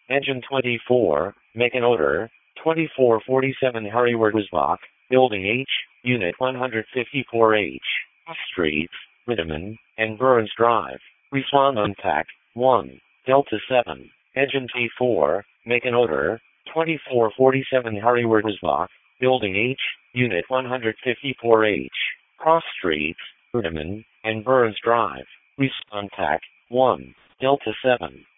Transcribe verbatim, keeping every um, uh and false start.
Engine twenty-four, make an order, twenty-four forty-seven Harry-Wurtzbach, Building H, Unit one fifty-four H, Streets, Ritterman, and Burns Drive. Respond on T A C one, Delta seven, Engine T four, make an order, twenty-four forty-seven Harry-Wurtzbach, Building H, Unit one fifty-four H, Cross Streets, Ritterman, and Burns Drive. Respond T A C one, Delta seven.